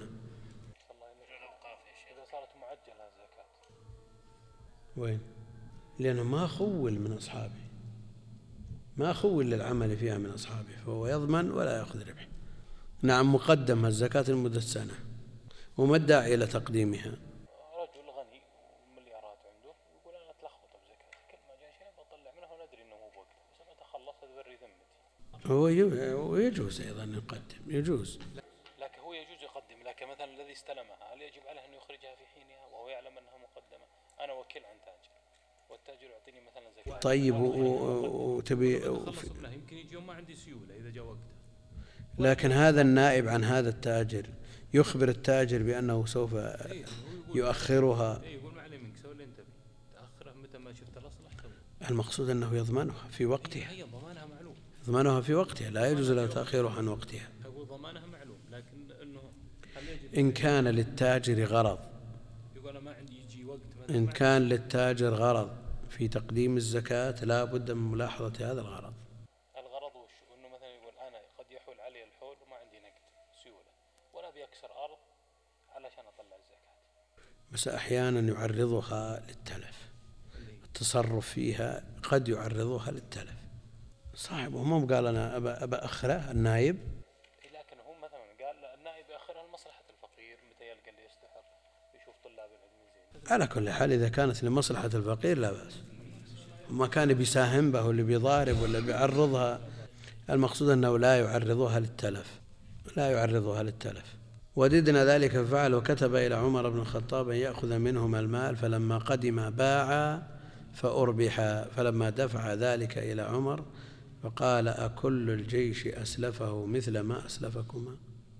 إذا صارت معجلة الزكاة وين؟ لأنه ما خول من أصحابه، ما خول للعمل فيها من أصحابه، فهو يضمن ولا يأخذ ربح. نعم، مقدمة الزكاة لمدة سنة، وما الداعي إلى تقديمها؟ رجل غني ومليارات عنده يقول أنا أتلخبط بزكاة، كل ما جاء شيء بطلع منه وندري أنه مو بوقته، بس أنا أتخلص أدبر ذمتي. هو يجوز أيضا يقدم، يجوز. لكن هو يجوز يقدم، لكن مثلا الذي استلمها هل يجب عليه أن يخرجها في حينها وهو يعلم أنها مقدمة؟ أنا وكيل عن تاجر والتاجر يعطيني مثلا زكاة. طيب وتبي يمكن يجي يوم ما عندي سيولة إذا جاء وقتها. لكن هذا النائب عن هذا التاجر يخبر التاجر بأنه سوف يؤخرها. يقول ما عليه منك، سوي اللي أنت تأخرها متى ما شفت الأصلح. المقصود أنه يضمنها في وقتها. هي ضمانها معلوم. يضمنها في وقتها، لا يجوز له تأخيرها عن وقتها. أقول ضمانها معلوم، لكن إنه إن كان للتاجر غرض، يقول ما عندي يجي وقت مثلا. إن كان للتاجر غرض في تقديم الزكاة لا بد من ملاحظة هذا الغرض. الغرض وش؟ إنه مثلا يقول أنا قد يحول علي الحول وما عندي نقد سيولة ولا بيكسر أرض علشان أطلع الزكاة، بس أحيانا يعرضها للتلف، التصرف فيها قد يعرضها للتلف. صاحبه مو قال أنا أبى أخره النائب، لكن هو مثلا قال النائب يأخرها لمصلحة الفقير متى يلقى اللي يستحق يشوف طلاب العلم زين. على كل حال إذا كانت لمصلحة الفقير لا بأس، وما كان بيساهم به واللي بيضارب ولا بيعرضها، المقصود أنه لا يعرضها للتلف، لا يعرضها للتلف. وددنا ذلك ففعل، وكتب إلى عمر بن الخطاب أن يأخذ منهما المال، فلما قدم باع فأربح، فلما دفع ذلك إلى عمر فقال أكل الجيش أسلفه مثل ما أسلفكما؟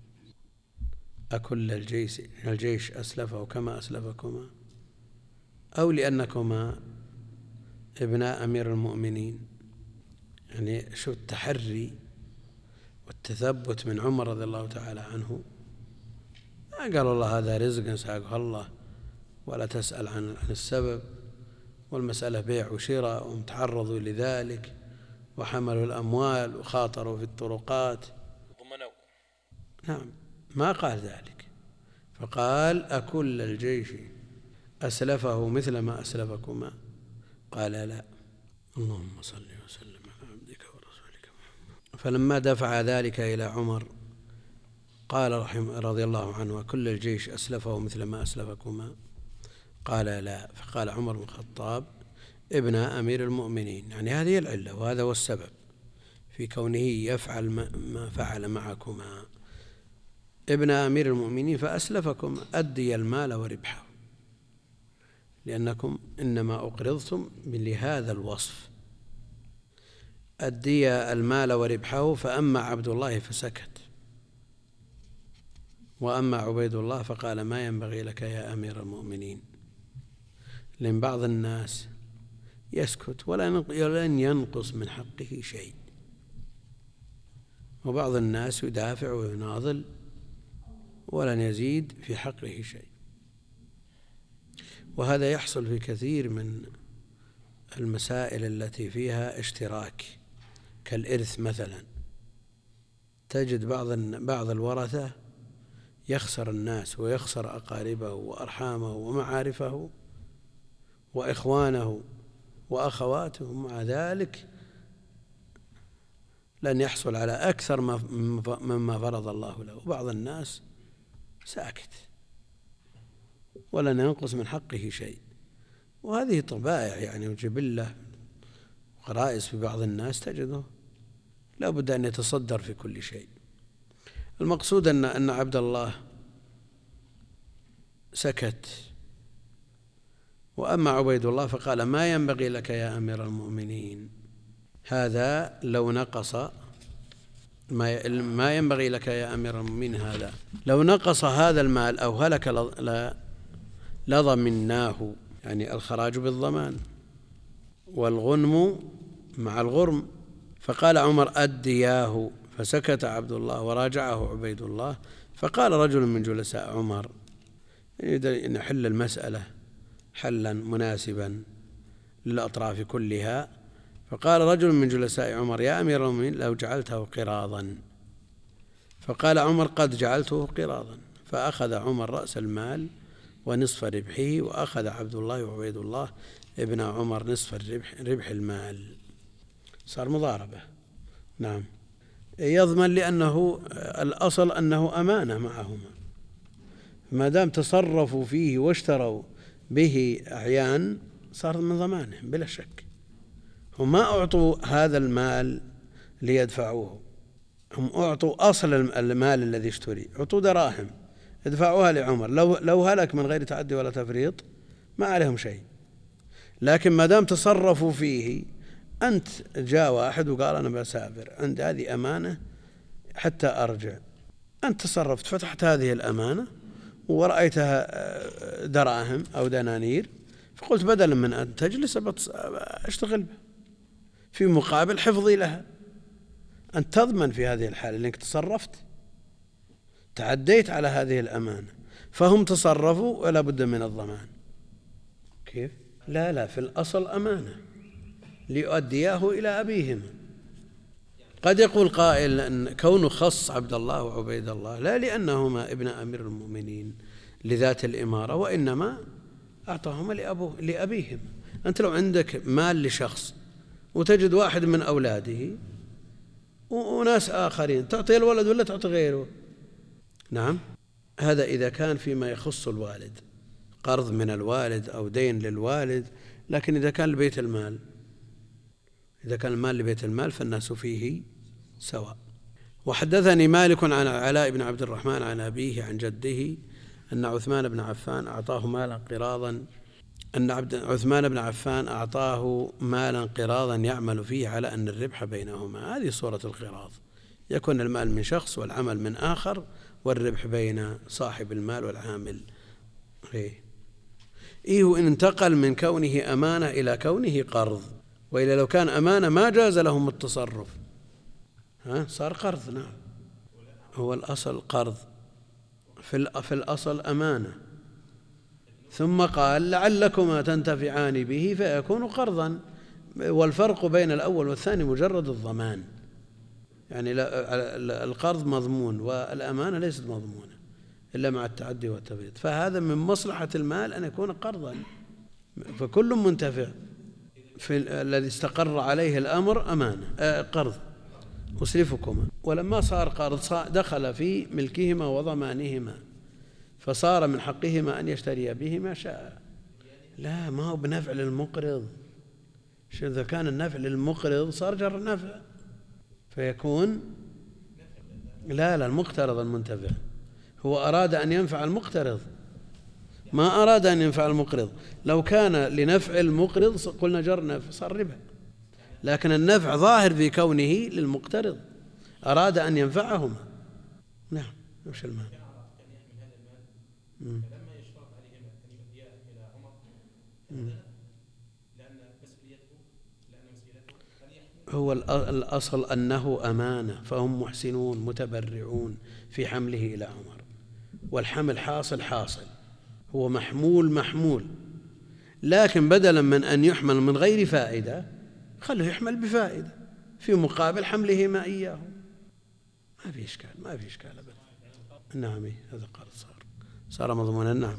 أكل الجيش أسلفه كما أسلفكما؟ أو لأنكما ابناء أمير المؤمنين؟ يعني شو التحري والتثبت من عمر رضي الله تعالى عنه. ما قال الله هذا رزق ساقه الله ولا تسأل عن السبب، والمسألة بيع وشراء ومتعرضوا لذلك وحملوا الأموال وخاطروا في الطرقات. ضمنوا. نعم، ما قال ذلك، فقال أكل الجيش أسلفه مثل ما أسلفكما؟ قال لا. اللهم صل وسلم على عبدك ورسولك محمد. فلما دفع ذلك إلى عمر قال رضي الله عنه كل الجيش أسلفه مثل ما أسلفكما؟ قال لا. فقال عمر بن الخطاب ابن أمير المؤمنين، يعني هذه العلة وهذا هو السبب في كونه يفعل ما فعل معكما، ابن أمير المؤمنين فأسلفكم أدي المال وربحه، لأنكم إنما أقرضتم لهذا الوصف، أدي المال وربحه. فأما عبد الله فسكت، وأما عبيد الله فقال ما ينبغي لك يا أمير المؤمنين، لأن بعض الناس يسكت ولن ينقص من حقه شيء، وبعض الناس يدافع ويناضل ولن يزيد في حقه شيء. وهذا يحصل في كثير من المسائل التي فيها اشتراك كالإرث مثلا، تجد بعض الورثة يخسر الناس ويخسر أقاربه وأرحامه ومعارفه وإخوانه وأخواته، مع ذلك لن يحصل على أكثر مما فرض الله له، وبعض الناس ساكت ولن ينقص من حقه شيء. وهذه طبائع يعني وجبلة وغرائز في بعض الناس تجده لا بد أن يتصدر في كل شيء. المقصود أن عبد الله سكت، وأما عبيد الله فقال ما ينبغي لك يا أمير المؤمنين. هذا لو نقص ما ينبغي لك يا أمير المؤمنين، هذا لو نقص هذا المال أو هلك لضمناه، يعني الخراج بالضمان والغنم مع الغرم. فقال عمر أدياه، فسكت عبد الله وراجعه عبيد الله. فقال رجل من جلساء عمر يريد أن يحل المسألة حلا مناسبا للأطراف كلها، فقال رجل من جلساء عمر يا أمير المؤمنين لو جعلته قراضا. فقال عمر قد جعلته قراضا. فأخذ عمر رأس المال ونصف ربحه، وأخذ عبد الله وعبيد الله ابن عمر نصف ربح المال، صار مضاربة. نعم، يضمن لأنه الأصل أنه أمانة معهما، ما دام تصرفوا فيه واشتروا به أعيان صار من ضمانهم بلا شك. هم ما أعطوا هذا المال ليدفعوه، هم أعطوا أصل المال الذي اشتري، أعطوا دراهم ادفعوها لعمر، لو هلك من غير تعدي ولا تفريط ما عليهم شيء. لكن ما دام تصرفوا فيه، أنت جاء واحد وقال أنا بسافر، عندي هذه أمانة حتى أرجع، أنت تصرفت فتحت هذه الأمانة ورأيتها دراهم أو دنانير، فقلت بدلا من أن تجلس أشتغل بها في مقابل حفظي لها. أنت تضمن في هذه الحالة لأنك تصرفت، تعديت على هذه الأمانة، فهم تصرفوا ولا بد من الضمان. كيف؟ لا في الأصل أمانة ليؤدياه إلى أبيهما. قد يقول قائل أن كونه خص عبد الله وعبيد الله لا لأنهما ابن أمير المؤمنين لذات الإمارة، وإنما أعطاهما لأبيهما. أنت لو عندك مال لشخص وتجد واحد من أولاده وناس آخرين، تعطي الولد ولا تعطي غيره؟ نعم، هذا إذا كان فيما يخص الوالد، قرض من الوالد أو دين للوالد. لكن إذا كان لبيت المال، إذا كان المال لبيت المال فالناس فيه سواء. وحدثني مالك عن علاء بن عبد الرحمن عن أبيه عن جده أن عثمان بن عفان أعطاه مالا قراضا يعمل فيه على أن الربح بينهما. هذه صورة القراض، يكون المال من شخص والعمل من آخر، والربح بين صاحب المال والعامل. وإن انتقل من كونه أمانة إلى كونه قرض، وإلا لو كان أمانة ما جاز لهم التصرف، صار قرض. نعم، هو الأصل قرض، في الأصل أمانة، ثم قال لعلكما تنتفعان به فيكون قرضا. والفرق بين الأول والثاني مجرد الضمان، يعني القرض مضمون والأمانة ليست مضمونة إلا مع التعدي والتفريط، فهذا من مصلحة المال أن يكون قرضا، فكل منتفع. الذي استقر عليه الأمر أمانة قرض أسلفكما، ولما صار قرض دخل في ملكهما وضمانهما، فصار من حقهما أن يشتري به ما شاء. لا، ما هو بنفع للمقرض. إذا كان النفع للمقرض صار جر نفع، فيكون لا المقترض المنتفع. هو أراد أن ينفع المقترض، ما أراد أن ينفع المقرض. لو كان لنفع المقرض قلنا جر نفع صار ربا، لكن النفع ظاهر في كونه للمقترض، أراد أن ينفعهما. نعم، وش المال؟ فلما يشترط عليهما أن يؤدياه إلى عمر لأن مسؤوليته هو الأصل أنه أمانة، فهم محسنون متبرعون في حمله إلى عمر، والحمل حاصل هو محمول، لكن بدلا من أن يحمل من غير فائدة خليه يحمل بفائدة في مقابل حملهما إياه. ما في إشكال أبدا. نعم، هذا قال صار مضمونا. نعم،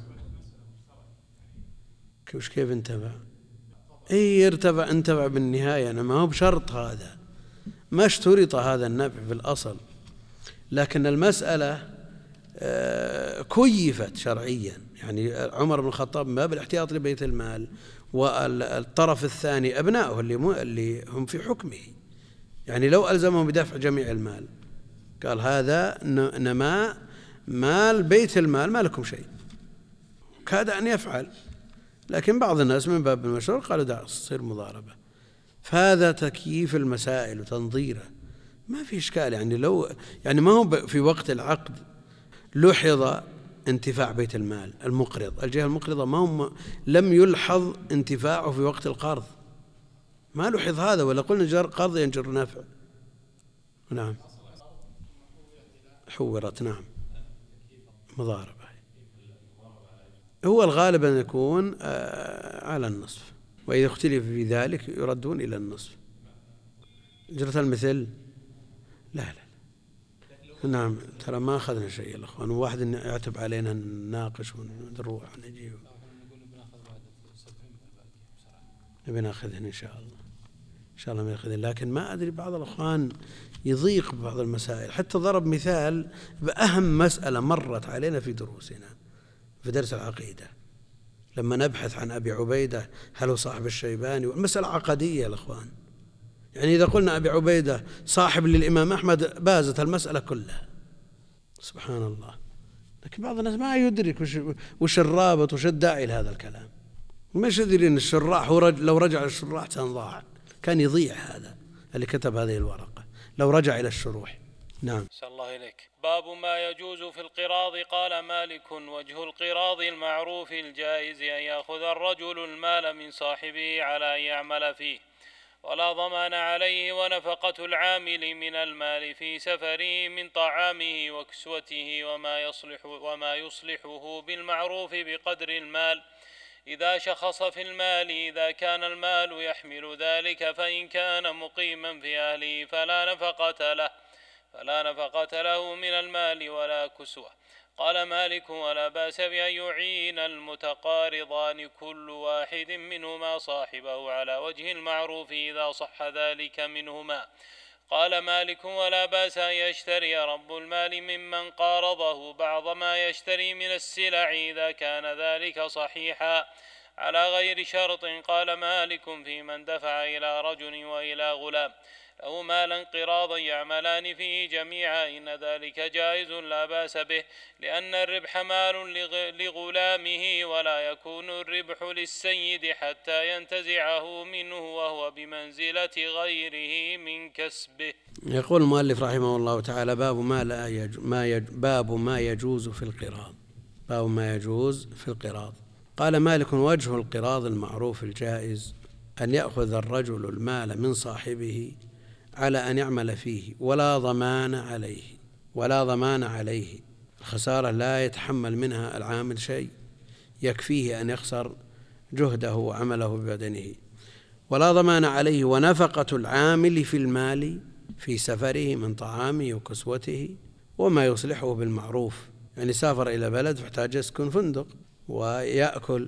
كيف انتفع؟ انتفع بالنهاية. ما هو بشرط، هذا ما اشترط هذا النفع في الأصل، لكن المسألة كيفت شرعيا. يعني عمر بن الخطاب من باب الاحتياط لبيت المال، والطرف الثاني أبنائه اللي هم في حكمه، يعني لو ألزمهم بدفع جميع المال قال هذا نما مال بيت المال ما لكم شيء، كاد أن يفعل، لكن بعض الناس من باب المشروع قالوا دع تصير مضاربة. فهذا تكييف المسائل وتنظيره، ما في إشكال. يعني ما هو في وقت العقد لحظ انتفاع بيت المال المقرض، الجهة المقرضة لم يلحظ انتفاعه في وقت القرض، ما لحظ هذا، ولا قلنا قرض ينجر نفع. نعم، حورت. نعم، مضاربة. هو الغالب أن يكون على النصف، وإذا اختلف في ذلك يردون إلى النصف. جرة المثل لا. نعم، ترى ما أخذنا شيء يا أخوان، واحد يعتب علينا نناقش ونروح ونجي. بناخذهن إن شاء الله. شاء الله ما يأخذين. لكن ما أدري بعض الأخوان يضيق ببعض المسائل، حتى ضرب مثال بأهم مسألة مرت علينا في دروسنا في درس العقيدة لما نبحث عن أبي عبيدة هل هو صاحب الشيباني، والمسألة عقدية يا الأخوان. يعني إذا قلنا أبي عبيدة صاحب للإمام أحمد بازت المسألة كلها، سبحان الله. لكن بعض الناس ما يدرك وش الرابط وش الداعي لهذا الكلام، مش يدري أن الشراح هو لو رجع للشراح تنضاع، كان يضيع هذا اللي كتب هذه الورقة لو رجع إلى الشروح. نعم. صلى الله إليك. باب ما يجوز في القراض. قال مالك: وجه القراض المعروف الجائز أن يأخذ الرجل المال من صاحبه على أن يعمل فيه ولا ضمان عليه، ونفقة العامل من المال في سفره من طعامه وكسوته وما يصلحه بالمعروف بقدر المال إذا شخص في المال، إذا كان المال يحمل ذلك، فإن كان مقيما في أهله فلا نفقة له من المال ولا كسوة. قال مالك: ولا بأس بأن يعين المتقارضان كل واحد منهما صاحبه على وجه المعروف إذا صح ذلك منهما. قال مالك: ولا بأس أن يشتري رب المال ممن قارضه بعض ما يشتري من السلع إذا كان ذلك صحيحا على غير شرط. قال مالك: في من دفع إلى رجل وإلى غلام له مالا قراضا يعملان فيه جميعا إن ذلك جائز لا بأس به، لأن الربح مال لغلامه ولا يكون الربح للسيد حتى ينتزعه منه وهو بمنزلة غيره من كسبه. يقول المؤلف رحمه الله تعالى: باب ما يجوز في القراض. باب ما يجوز في القراض. قال مالك: وجه القراض المعروف الجائز أن يأخذ الرجل المال من صاحبه على أن يعمل فيه ولا ضمان عليه. الخسارة لا يتحمل منها العامل شيء، يكفيه أن يخسر جهده وعمله ببدنه، ولا ضمان عليه. ونفقة العامل في المال في سفره من طعامه وكسوته وما يصلحه بالمعروف. يعني سافر إلى بلد فاحتاج يسكن فندق ويأكل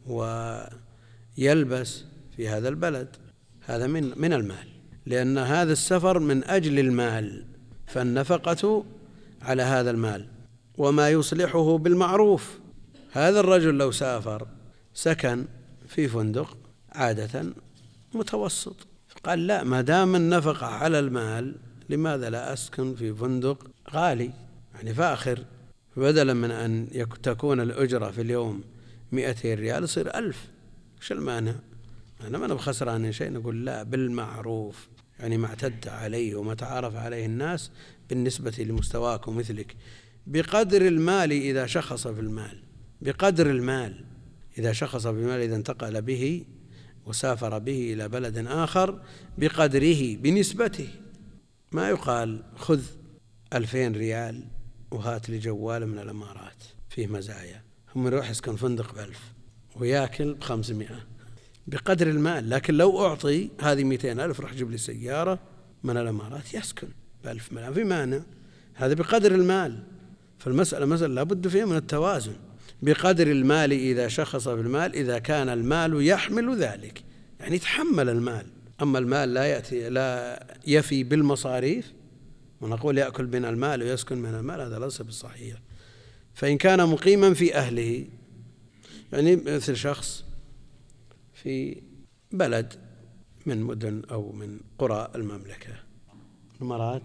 ويلبس في هذا البلد، هذا من المال، لأن هذا السفر من أجل المال، فالنفقة على هذا المال. وما يصلحه بالمعروف، هذا الرجل لو سافر سكن في فندق عادة متوسط، قال لا، ما دام النفقة على المال لماذا لا أسكن في فندق غالي يعني فاخر، بدلا من أن تكون الأجرة في اليوم 200 ريال يصير 1000. إيش المانع؟ أنا ما بخسران شيء. نقول لا، بالمعروف، يعني ما اعتد عليه وما تعارف عليه الناس بالنسبة لمستواك ومثلك، بقدر المال إذا شخص في المال، بقدر المال إذا شخص في المال، إذا انتقل به وسافر به إلى بلد آخر بقدره بنسبته. ما يقال خذ 2000 ريال وهات لي جوال من الإمارات فيه مزايا، هم يروح يسكن فندق ب1000 ويأكل ب500، بقدر المال. لكن لو أعطي هذه 200,000 راح جيب لي سيارة من الإمارات يسكن ب1000 مليون، في مانع؟ هذا بقدر المال. فالمسألة مسألة لابد فيها من التوازن، بقدر المال إذا شخص في المال، إذا كان المال يحمل ذلك، يعني يتحمل المال. أما المال لا يفي بالمصاريف، ونقول يأكل من المال ويسكن من المال، هذا ليس بالصحيح. فإن كان مقيما في أهله، يعني مثل شخص في بلد من مدن أو من قرى المملكة، الإمارات،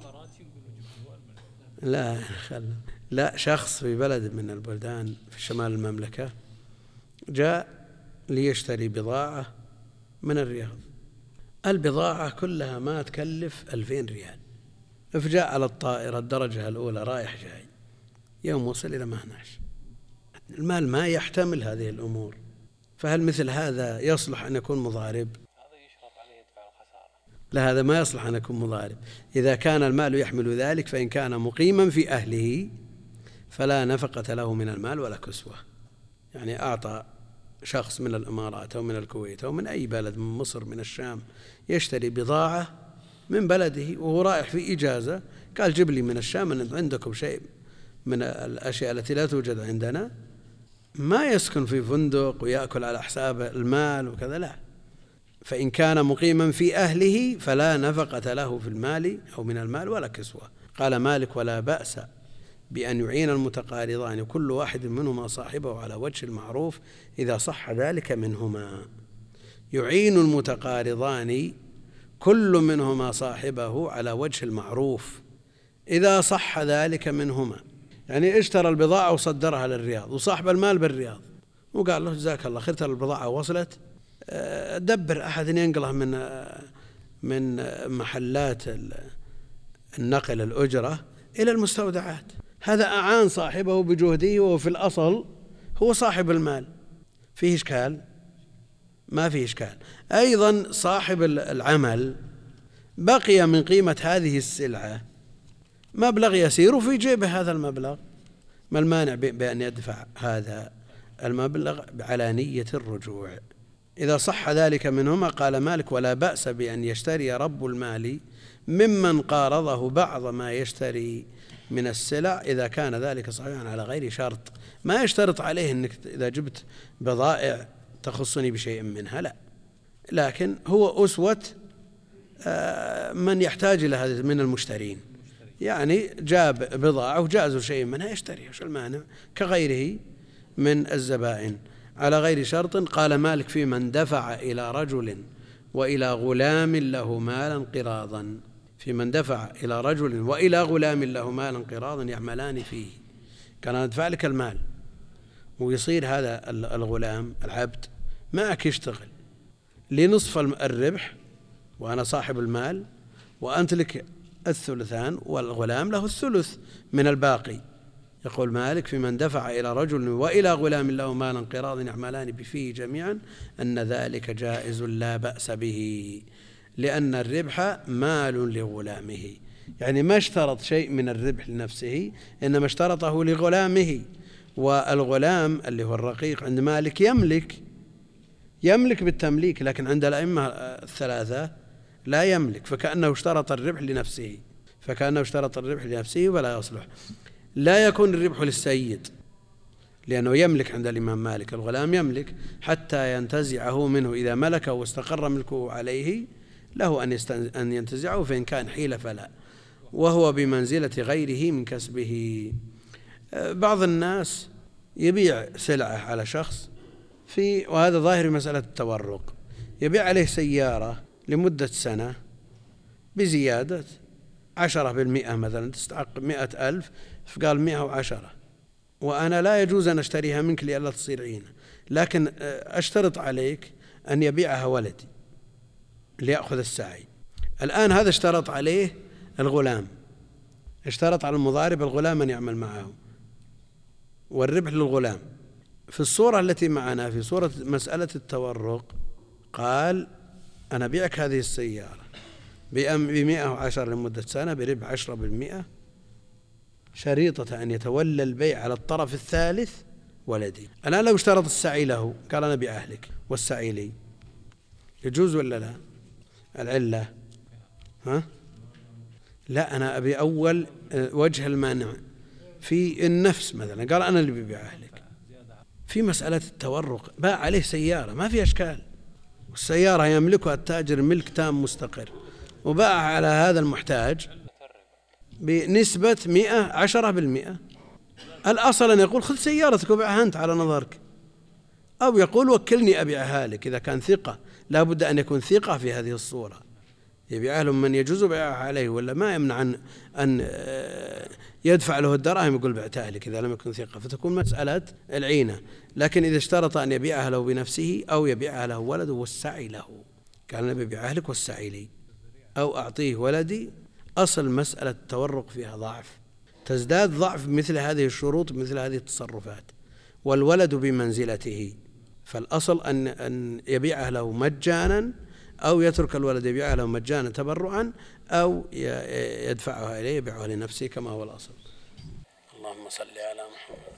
لا شخص في بلد من البلدان في شمال المملكة جاء ليشتري بضاعة من الرياض، البضاعة كلها ما تكلف 2000 ريال، فجاء على الطائرة الدرجة الأولى رايح جاي، يوم وصل إلى مهناش. المال ما يحتمل هذه الأمور، فهل مثل هذا يصلح أن يكون مضارب؟ هذا يشرط عليه يدفع الخسارة. لا، هذا ما يصلح أن يكون مضارب. إذا كان المال يحمل ذلك، فإن كان مقيما في أهله فلا نفقة له من المال ولا كسوة. يعني أعطى شخص من الإمارات أو من الكويت أو من أي بلد، من مصر، من الشام، يشتري بضاعة من بلده وهو رايح في إجازة، قال جيب لي من الشام أن عندكم شيء من الأشياء التي لا توجد عندنا، ما يسكن في فندق ويأكل على حساب المال وكذا، لا، فإن كان مقيما في أهله فلا نفقة له في المال أو من المال ولا كسوة. قال مالك ولا بأس بأن يعين المتقارضان كل واحد منهما صاحبه على وجه المعروف إذا صح ذلك منهما. يعين المتقارضان كل منهما صاحبه على وجه المعروف إذا صح ذلك منهما. يعني اشترى البضاعة وصدرها للرياض وصاحب المال بالرياض وقال له جزاك الله خير ترى البضاعة وصلت، دبر أحد ينقلها من محلات النقل الأجرة إلى المستودعات. هذا أعان صاحبه بجهده وفي الأصل هو صاحب المال. فيه إشكال؟ ما فيه إشكال. أيضا صاحب العمل بقي من قيمة هذه السلعة مبلغ يسير في جيبه هذا المبلغ، ما المانع بأن يدفع هذا المبلغ على نية الرجوع إذا صح ذلك منهما. قال مالك ولا بأس بأن يشتري رب المال ممن قارضه بعض ما يشتري من السلع إذا كان ذلك صحيحا على غير شرط. ما يشترط عليه أنك إذا جبت بضائع تخصني بشيء منها، لا، لكن هو أسوة من يحتاج إلى هذا من المشترين. يعني جاب بضاعة وجازوا شيء منها يشتري، وش المانع؟ كغيره من الزبائن على غير شرط. قال مالك في من دفع إلى رجل وإلى غلام له مالا قراضا، في من دفع إلى رجل وإلى غلام له مالا قراضا يعملان فيه. كان أدفع لك المال ويصير هذا الغلام العبد معك يشتغل لنصف الربح وأنا صاحب المال، وأنت لك الثلثان والغلام له الثلث من الباقي. يقول مالك في من دفع إلى رجل وإلى غلام له مالا قراضا يعملان بفيه جميعا أن ذلك جائز لا بأس به، لأن الربح مال لغلامه. يعني ما اشترط شيء من الربح لنفسه، إنما اشترطه لغلامه. والغلام اللي هو الرقيق عند مالك يملك بالتمليك، لكن عند الأئمة الثلاثة لا يملك، فكأنه اشترط الربح لنفسه ولا يصلح. لا يكون الربح للسيد لأنه يملك عند الإمام مالك، الغلام يملك حتى ينتزعه منه، إذا ملكه واستقر ملكه عليه له أن ينتزعه، فإن كان حيل فلا، وهو بمنزلة غيره من كسبه. بعض الناس يبيع سلعة على شخص وهذا ظاهر مسألة التورق، يبيع عليه سيارة لمدة سنة بزيادة 10% مثلا، تستحق 100,000 فقال 110، وأنا لا يجوز أن أشتريها منك لئلا تصير عينة، لكن أشترط عليك أن يبيعها ولدي ليأخذ السعي. الآن هذا اشترط عليه الغلام، اشترط على المضارب الغلام أن يعمل معه والربح للغلام. في الصورة التي معنا في صورة مسألة التورق قال أنا بيعك هذه السيارة ب110 لمدة سنة بربح 10%، شريطة أن يتولى البيع على الطرف الثالث ولدي. الآن لو اشترط السعي له قال أنا بأهلك والسعي لي، يجوز ولا لا؟ العلة لا، أنا أبي أول وجه المانع في النفس مثلا، قال أنا اللي ببيع أهلك. في مسألة التورق باع عليه سيارة ما في أشكال، والسيارة يملكها التاجر ملك تام مستقر، وباع على هذا المحتاج بنسبة 10%. الأصل أن يقول خذ سيارتك وبيعها أنت على نظرك، أو يقول وكلني أبيعها لك إذا كان ثقة. لا بد أن يكون ثقة في هذه الصورة، يبيعها له من يجوز بيعها عليه، ولا ما يمنع أن يدفع له الدراهم يقول بعتها لك إذا لم يكن ثقة، فتكون مسألة العينة. لكن إذا اشترط أن يبيعها له بنفسه أو يبيعها له ولده والسعي له، قال أنا ببيعها لك والسعي لي أو أعطيه ولدي، أصل مسألة التورق فيها ضعف، تزداد ضعف مثل هذه الشروط مثل هذه التصرفات، والولد بمنزلته. فالأصل أن يبيعها له مجانا، أو يترك الولد يبيعها له مجانا تبرعا، أو يدفعها إليه يبيعها لنفسه كما هو الأصل. اللهم صل على محمد.